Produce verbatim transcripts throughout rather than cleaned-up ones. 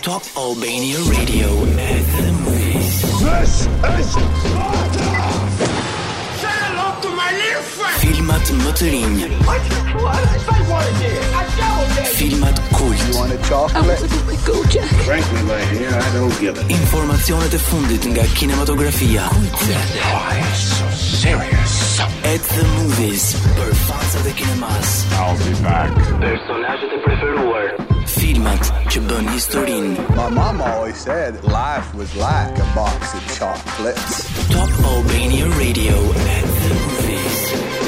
Top Albania Radio at the movies. This is Sparta! Say hello to my little friend! Filmat më të rinj. What? What? I said what it is. I doubled it. Filmat kult. You want a chocolate? Go, Jack. Frankly, my dear, I don't give it. Informacionet e fundit nga kinematografia. Why so serious? At the movies. Për fansat e kinemas. I'll be back. Personazhet e preferuar. Filmat që bën historinë. My mom always said life was like a box of chocolates. Top Albania Radio at the movies.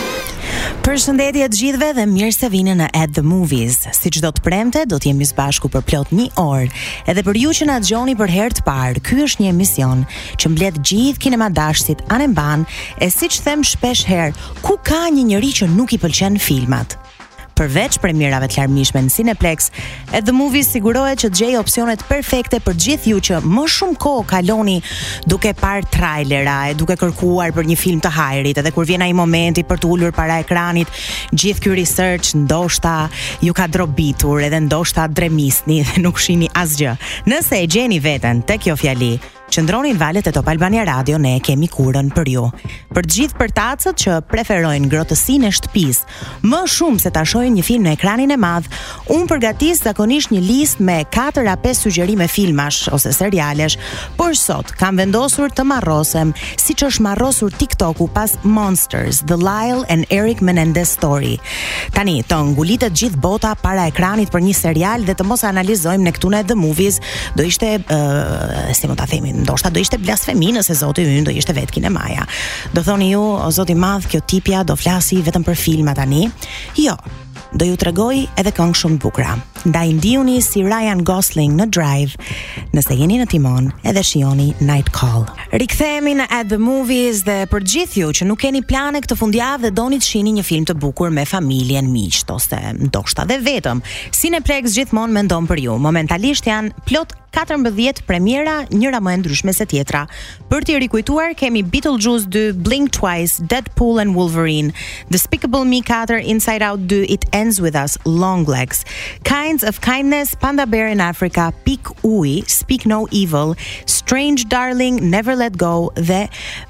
Përshëndetje të gjithëve dhe mirë se vini në At the Movies. Si çdo të premte, do të jemi së bashku për plot një orë. Edhe për ju që na dëgjoni për herë të parë, ky është një emision që mbledh gjithë kinemadashësit anë mban, e siç them shpesh herë, ku ka një njerëz që nuk i pëlqen filmat. Përveç premierave të larmishme në Cineplex, At the Movies sigurohet që të gjejë opsionet perfekte për gjithë ju që më shumë kohë kaloni duke parë trailera e duke kërkuar për një film të hajrit, edhe kur vjen ai momenti për të ulur para ekranit, gjithë ky research ndoshta ju ka drobitur, edhe ndoshta dremisni dhe nuk shihni asgjë. Nëse e gjeni veten te kjo fjali, qëndroni në valët e Top Albania Radio, ne kemi kurën për ju. Për të gjithë përtacët që preferojnë ngrohtësinë e shtëpisë më shumë se ta shohin një film në ekranin e madh, unë përgatis zakonisht një listë me katër a pesë sugjerime filmash ose serialesh, por sot kam vendosur të marrosem siç është marrosur TikToku pas Monsters, The Lyle and Eric Menendez Story. Tani, të ngulitet gjithë bota para ekranit për një serial dhe të mos analizojmë ne këtu në The Movies, do ishte, uh, si mund ta themi, ndoshta do ishte blasfemi nëse zoti ynë do ishte vetë kinemaja. Do thoni ju, o zoti madh, kjo tipja do flasi vetëm për filma tani? Jo, do ju tregoj edhe këngë shumë të bukura. Ndaj ndihuni si Ryan Gosling në Drive, nëse jeni në timon edhe shihoni Night Call. Rikthehemi në At the Movies dhe për gjithë ju që nuk keni plane këtë fundjavë dhe doni të shihni një film të bukur me familjen, miqt ose ndoshta dhe vetëm, Cineplex gjithmonë mendon për ju. Momentalisht janë plot katërmbëdhjetë premiera, njëra më e ndryshme se tjetra. Për t'i rikujtuar, kemi Beetlejuice two, Blink Twice, Deadpool and Wolverine, Despicable Me four, Inside Out two, It Ends With Us, Longlegs, Kinds of Kindness, Panda Bear in Africa, Pik Uj, Speak No Evil, Strange Darling, Never Let Go dhe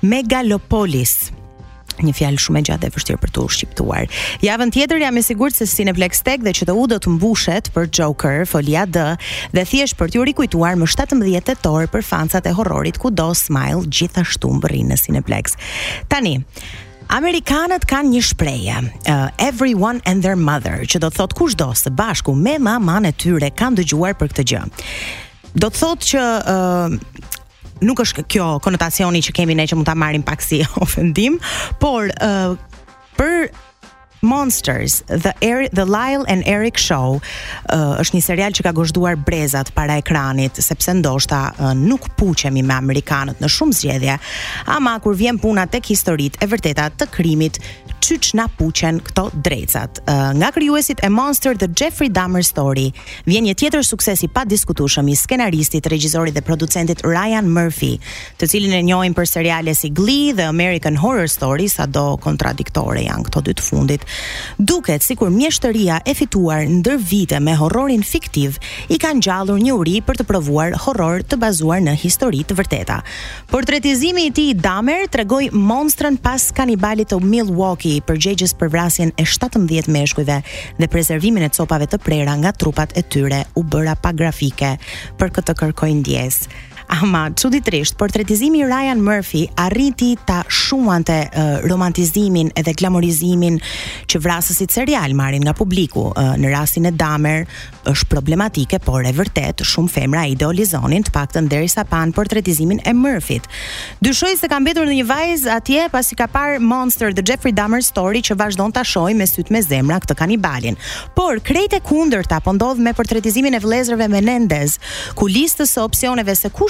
Megalopolis. Një fjalë shumë e gjatë dhe vështirë për të shqiptuar. Javën tjetër jam e sigurt se Cineplex Tech dhe Q T U do të mbushet për Joker, Folia D dhe thjesht për t'ju rikujtuar më shtatëmbëdhjetë tetor për fansat e horrorit kudo Smile gjithashtu mbërrin në Cineplex. Tani, Amerikanët kanë një shprehje, uh, everyone and their mother, që do të thotë kushdo së bashku me maman e tyre kanë dëgjuar për këtë gjë. Do të thotë që uh, nuk është kjo konotacioni që kemi ne që mund ta marrim pak si ofendim, por uh, për Monsters, The, Eric, The Lyle and Eric Show uh, është një serial që ka gozhduar brezat para ekranit, sepse ndoshta uh, nuk puqemi me amerikanët në shumë zgjedhje, ama kur vjen puna tek historitë e vërteta të krimit, qyç na puqen këto drecat. Uh, nga krijuesit e Monster, The Jeffrey Dahmer Story, vjen një tjetër sukses i padiskutueshëm i skenaristit, regjisorit dhe producentit Ryan Murphy, të cilin e njohim për seriale si Glee dhe American Horror Story, sado kontradiktore janë këto dy të fundit. Duket sikur mjeshtëria e fituar ndër vite me horrorin fiktiv i ka ngjallur një uri për të provuar horror të bazuar në histori të vërteta. Portretizimi i tij Dahmer tregoi monstrën pas kanibalit të Milwaukee, përgjegjës për vrasjen e shtatëmbëdhjetë meshkujve dhe prezervimin e copave të prera nga trupat e tyre u bëra pa grafike për këtë kërkoj ndjes. Ama, çuditërisht, portretizimi i Ryan Murphy arriti ta shuante uh, romantizimin edhe glamorizimin që vrasësit serial marrin nga publiku. Uh, në rastin e Dahmer është problematike, por e vërtet shumë femra idealizonin, të paktën derisa pan portretizimin e Murphyt. Dyshoj se ka mbetur në një vajzë atje pasi ka parë Monster, The Jeffrey Dahmer Story, që vazhdon ta shohë me syt me zemra këtë kanibalin. Por krejt e kundërta po ndodh me portretizimin e vëllezërve Menendez, ku listës së opsioneve se kush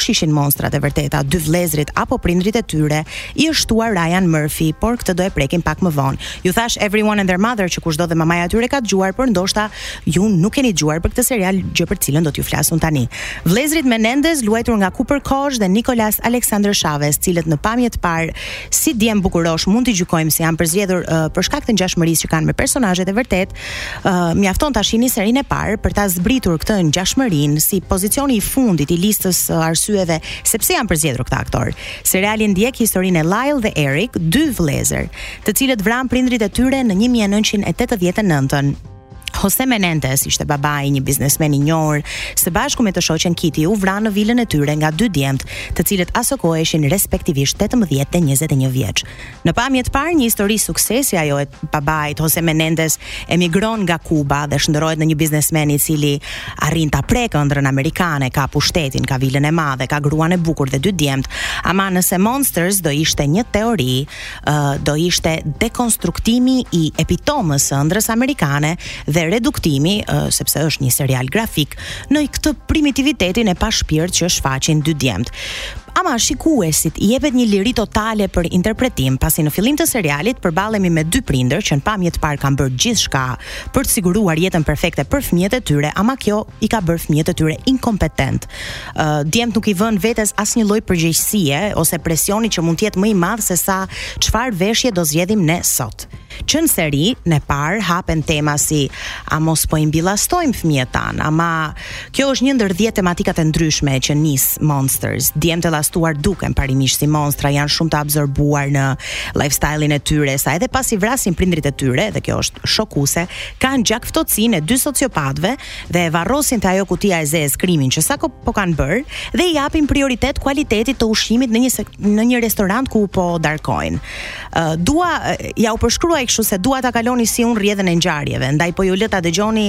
kush ishin monstrat e vërteta, dy vëllezrit apo prindrit e tyre, i është shtuar Ryan Murphy, por këtë do e prekim pak më vonë. Ju thash Everyone and Their Mother, që kushdo dhe mamaja e tyre ka dëgjuar, por ndoshta ju nuk keni dëgjuar për këtë serial, gjë për cilën do t'ju flas unë tani. Vëllezrit Menendez, luajtur nga Cooper Koch dhe Nicolas Alexander Chavez, cilët në pamje të parë si djem bukurosh mund t'i gjykojmë se janë përzgjedhur uh, për shkak të ngjashmërisë që kanë me personazhet e vërtet, uh, mjafton ta shihni serinë e parë për ta zbritur këtë ngjashmërinë si pozicioni i fundit i listës uh, arsyeve sepse janë përzgjedhur këta aktor. Seriali ndjek historinë e Lyle dhe Eric, dy vëllezër, të cilët vran prindrit e tyre në një mijë e nëntëqind e tetëdhjetë e nëntën. Jose Menendez ishte babai i një biznesmeni i njohur, së bashku me të shoqen Kitty u vran në vilën e tyre nga dy djemt, të cilët aso kohë ishin respektivisht tetëmbëdhjetë dhe njëzet e një vjeç. Në pamje të parë, një histori suksesi ajo e babait. Jose Menendez emigron nga Kuba dhe shndërrohet në një biznesmen i cili arrin ta prekë ëndrrën amerikane, ka pushtetin, ka vilën e madhe, ka gruan e bukur dhe dy djemt. Ama nëse Monsters do ishte një teori, uh, do ishte dekonstruktimi i epitomës së ëndrrës amerikane dhe reduktimi, uh, sepse është një serial grafik, në këtë primitivitetin e pashpirt që shfaqin dy djemt. Ama shikuesit i jepet një liri totale për interpretim, pasi në fillim të serialit përballemi me dy prindër që në pamje të parë kanë bërë gjithçka për të siguruar jetën perfekte për fëmijët e tyre, ama kjo i ka bërë fëmijët e tyre inkompetent. Uh, djemt nuk i vën vetes asnjë lloj përgjegjësie ose presioni që mund të jetë më i madh se sa çfarë veshje do zgjedhim ne sot. Që në seri, në parë, hapen tema si a mos po i mbillastojmë fëmijët tanë, ama kjo është një ndër dhjetë tematikat e ndryshme që nis Monsters. Djemt e lastuar duken parimisht si monstra, janë shumë të absorbuar në lifestyle-in e tyre, sa edhe pasi vrasin prindrit e tyre, dhe kjo është shokuese, kanë gjakftotësinë e dy sociopatëve dhe e varrosin te ajo kutia e zezë krimin që sako po kanë bërë dhe i japin prioritet kualitetit të ushqimit në një në një restorant ku po darkojnë. Uh, dua ja u përshkruaj kështu se dua ta kaloni si unë rrjedhën e ngjarjeve, ndaj po ju lë ta dëgjoni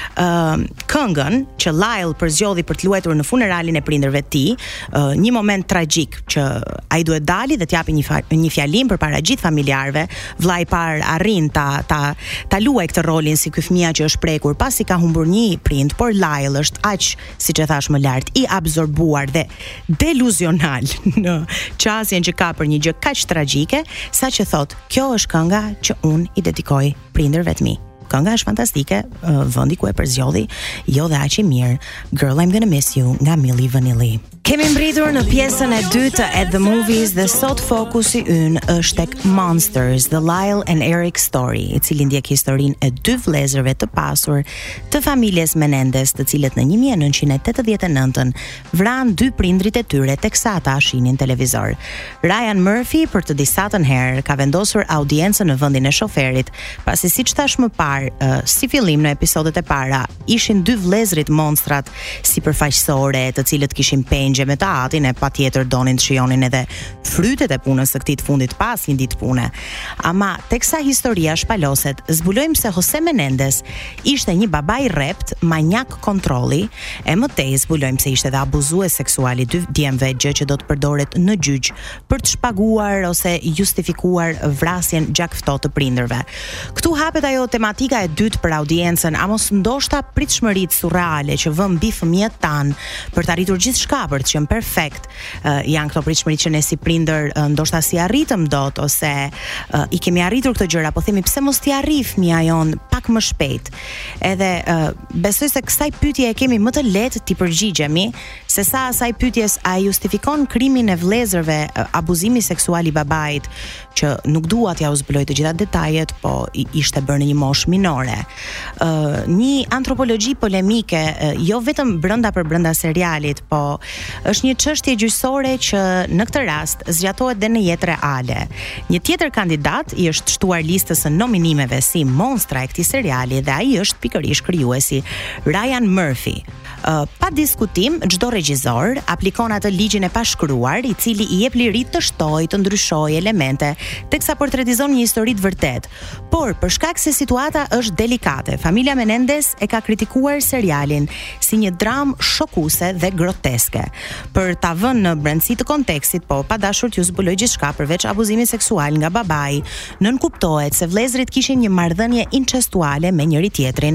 uh, këngën që Lyle përzgjodhi për të luajtur në funeralin e prindërve të tij, uh, një moment tragjik që ai duhet dali dhe të japi një fa, një fjalim përpara gjithë familjarëve. Vllai i parë arrin ta ta ta luajë këtë rolin si ky fëmia që është prekur pasi ka humbur një prind, por Lyle është aq, siç e thash më lart, i absorbuar dhe deluzional në qasjen që ka për një gjë kaq tragjike, saqë thot, kjo është kënga që unë i dedikoj prindërve të mi. Kënga është fantastike, uh, vendi ku e përzgjodhi, jo dhe aq i mirë. Girl, I'm gonna miss you nga Milli Vanilli. Kemi mbritur në pjesën e dytë të At the Movies dhe sot fokusi ynë është tek Monsters, The Lyle and Eric Story, i cili ndjek historinë e dy vëllezërve të pasur të familjes Menendez, të cilët në një mijë e nëntëqind e tetëdhjetë e nëntën vran dy prindrit e tyre teksa ata shihnin televizor. Ryan Murphy për të disatën herë ka vendosur audiencën në vendin e shoferit, pasi siç thash më parë, uh, si fillim në episodet e para, ishin dy vëllezrit monstrat sipërfaqësore, të cilët kishin penjë me të atin e patjetër donin të shijonin edhe frytet e punës së këtij të fundit pas një ditë pune. Ama teksa historia shpaloset, zbulojmë se Jose Menendez ishte një baba i rrept, manjak kontrolli, e mëtej zbulojmë se ishte edhe abuzues seksual i dy djemve, gjë që do të përdoret në gjyq për të shpaguar ose justifikuar vrasjen gjakftotë të prindërve. Këtu hapet ajo tematika e dytë për audiencën, a mos ndoshta pritshmëritë surreale që vën mbi fëmijët tan për të arritur gjithçka për të qenë perfekt. Uh, janë këto pritshmëri që ne si prindër uh, ndoshta si arritëm dot ose uh, i kemi arritur këto gjëra, po themi pse mos t'i arrijë fëmia jon pak më shpejt. Edhe uh, besoj se kësaj pyetje e kemi më të lehtë t'i përgjigjemi se sa asaj pyetjes a justifikon krimin e vëllezërve, uh, abuzimi seksual i babait, që nuk dua t'ja u zbuloj të gjitha detajet, po i, ishte bërë në një moshë minore. Uh, një antropologji polemike, uh, jo vetëm brenda për brenda serialit, po është një çështje gjyqësore që në këtë rast zgjatohet dhe në jetë reale. Një tjetër kandidat i është shtuar listës së nominimeve si monstra e këtij seriali dhe ai është pikërisht krijuesi Ryan Murphy. Uh, pa diskutim, çdo regjisor aplikon atë ligjin e pashkruar i cili i jep liri të shtojë, të ndryshojë elemente teksa portretizon një histori të vërtetë. Por për shkak se situata është delikate, familja Menendez e ka kritikuar serialin si një dramë shokuese dhe groteske. për ta vënë në brendësi të kontekstit, po pa dashur t'ju zbuloj gjithçka përveç abuzimit seksual nga babai, nën kuptohet se vëllezërit kishin një marrëdhënie incestuale me njëri tjetrin,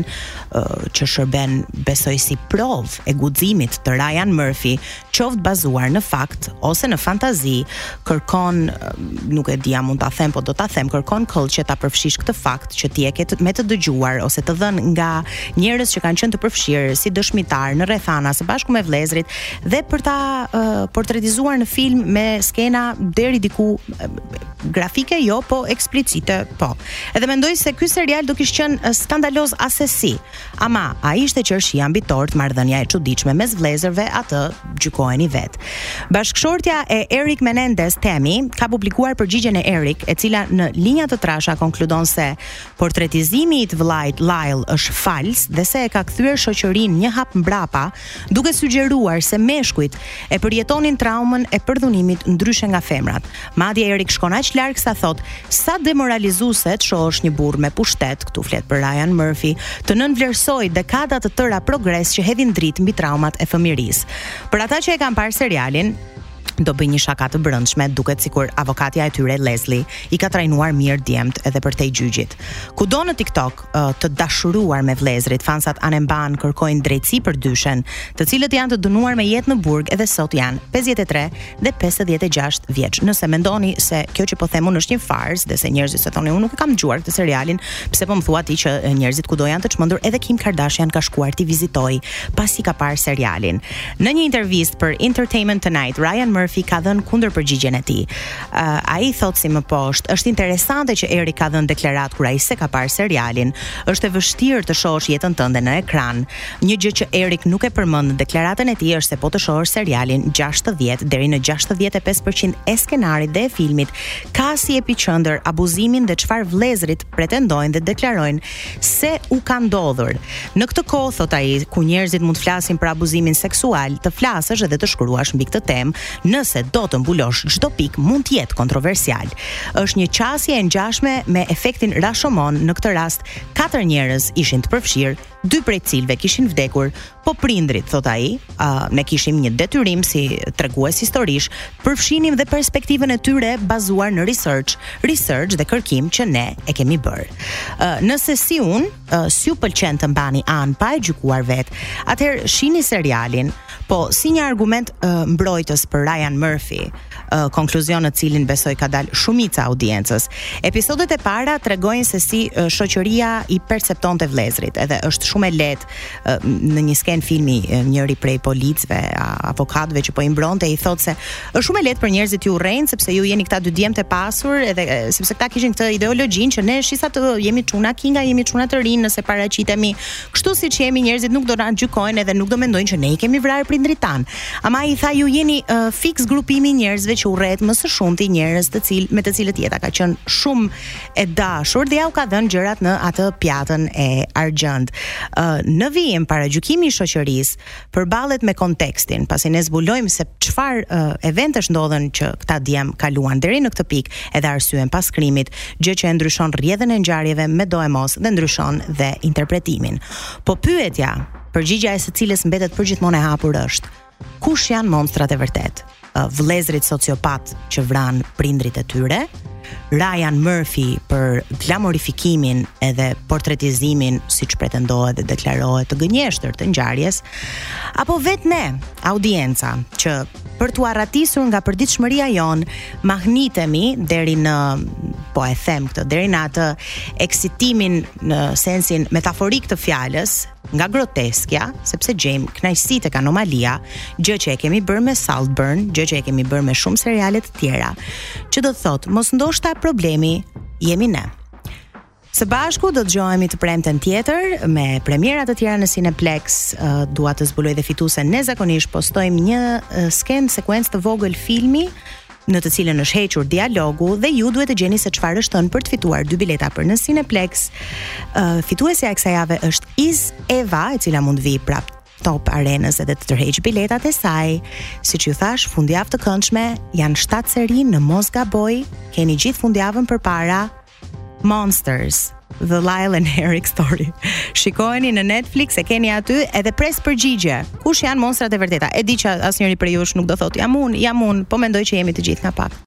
që shërben besoj si provë e guximit të Ryan Murphy, qoftë bazuar në fakt ose në fantazi, kërkon, nuk e di a mund ta them, po do ta them, kërkon koll që ta përfshish këtë fakt që ti e ke me të dëgjuar ose të dhënë nga njerëz që kanë qenë të përfshirë si dëshmitar në rrethana së bashku me vëllezërit dhe për ta uh, portretizuar në film me skena deri diku uh, grafike jo, po eksplicite, po. Edhe mendoj se ky serial do kishte qenë skandaloz asesi. Ama ai ishte qershia mbi tort, marrëdhënia e çuditshme mes vëllezërve, atë gjykojeni vet. Bashkëshortja e Eric Menendez, Temi, ka publikuar përgjigjen e Eric, e cila në linja të trasha konkludon se portretizimi i të vëllait Lyle është fals dhe se e ka kthyer shoqërinë një hap mbrapa, duke sugjeruar se meshkujt e përjetonin traumën e përdhunimit ndryshe nga femrat. Madje Eric shkon aq larg sa thot, sa demoralizuese të shohësh një burr me pushtet, këtu flet për Ryan Murphy, të nënvlerësoj dekada të tëra progres që hedhin dritë mbi traumat e fëmirisë. Për ata që e kanë parë serialin, do bëj një shaka të brëndshme, duket sikur avokatja e tyre Leslie i ka trajnuar mirë djemt edhe për te i gjyqit. Kudo në TikTok të dashuruar me vëllezërit, fansat anemban kërkojnë drejtësi për dyshen, të cilët janë të dënuar me jetë në burg edhe sot janë pesëdhjetë e tre dhe pesëdhjetë e gjashtë vjeç. Nëse mendoni se kjo që po them unë është një farz dhe se njerëzit se thonë unë nuk e kam dëgjuar këtë serialin, pse po më thua ti që njerëzit kudo janë të çmendur, edhe Kim Kardashian ka shkuar ti vizitoj pasi ka parë serialin. Në një intervistë për Entertainment Tonight, Ryan Murphy ka dhënë kundër përgjigjen e tij. Uh, ai thot si më poshtë, është interesante që Eric ka dhënë deklarat kur ai se ka parë serialin. Është e vështirë të shohësh jetën tënde në ekran. Një gjë që Eric nuk e përmend në deklaratën e tij është se po të shohësh serialin gjashtëdhjetë deri në gjashtëdhjetë e pesë përqind e skenarit dhe e filmit ka si epiqendër abuzimin dhe çfarë vëllezërit pretendojnë dhe deklarojnë se u ka ndodhur. Në këtë kohë, thot ai, ku njerëzit mund të flasin për abuzimin seksual, të flasësh edhe të shkruash mbi këtë temë, nëse do të mbulosh çdo pikë mund të jetë kontroversial. Është një qasje e ngjashme me efektin Rashomon, në këtë rast katër njerëz ishin të përfshirë, dy prej cilëve kishin vdekur, po prindrit, thot ai, uh, ne kishim një detyrim si tregues historish, përfshinim dhe perspektivën e tyre bazuar në research, research dhe kërkim që ne e kemi bërë. Uh, nëse si unë, uh, si u pëlqen të mbani anë pa e gjykuar vet, atëherë shihni serialin, po si një argument uh, mbrojtës për Ryan Murphy, uh, konkluzion në cilin besoj ka dalë shumica audiencës. Episodet e para tregojnë se si uh, shoqëria i perceptonte vëllezërit, edhe është shumë e lehtë uh, në një sken filmi uh, njëri prej policëve, avokatëve që po i mbronte, i thotë se është shumë e lehtë për njerëzit ju urrejnë sepse ju jeni këta dy djemtë e pasur, edhe uh, sepse këta kishin këtë ideologjinë që ne shisat të jemi çuna kinga, jemi çuna të rinë nëse paraqitemi kështu siç jemi, njerëzit nuk do na gjykojnë edhe nuk do mendojnë që ne i kemi vrarë prindrit tan. Ama i tha ju jeni uh, fix grupimi i njerëzve që urret më së shumti njerëz të cilë me të cilët jeta ka qenë shumë e dashur dhe ja u ka dhënë gjërat në atë pjatën e argjend. Uh, në vijim paragjykimi i shoqërisë përballet me kontekstin, pasi ne zbulojmë se çfarë uh, eventesh ndodhen që këta djem kaluan deri në këtë pikë, edhe arsyen pas krimit, gjë që e ndryshon rrjedhën e ngjarjeve me do e mos dhe ndryshon dhe interpretimin. Po pyetja, përgjigja e së cilës mbetet përgjithmonë e hapur është: kush janë monstrat e vërtet? Vëllezërit sociopat që vran prindrit e tyre, Ryan Murphy për glamorifikimin edhe portretizimin, siç pretendohet dhe deklarohet, të gënjeshtër të ngjarjes, apo vetë ne, audienca, që për t'u arratisur nga përditshmëria jon, mahnitemi deri në, po e them këtë, deri në atë eksitimin në sensin metaforik të fjalës, nga groteskja, sepse gjejmë kënaqësi tek anomalia, gjë që e kemi bërë me Saltburn, gjë që e kemi bërë me shumë seriale të tjera, që do të thotë, mos ndoshta problemi jemi ne. Së bashku do të dëgjohemi të premten tjetër me premiera të tjera në Cineplex. Uh, dua të zbuloj dhe fituesen, ne zakonisht postojmë një uh, sken sekuencë të vogël filmi në të cilën është hequr dialogu dhe ju duhet të gjeni se çfarë është thënë për të fituar dy bileta për në Cineplex. Uh, fituesja e kësaj jave është Iz Eva, e cila mund vi prap Top Arenës edhe të tërheq biletat e saj. Siç ju thash, fundjavë të këndshme, janë shtatë seri në mos gaboj, keni gjithë fundjavën përpara. Monsters, The Lyle and Eric Story. Shikojeni në Netflix, e keni aty edhe pres përgjigje. Kush janë monstrat e vërteta? E di që asnjëri prej jush nuk do thotë jam unë, jam unë, po mendoj që jemi të gjithë nga pak.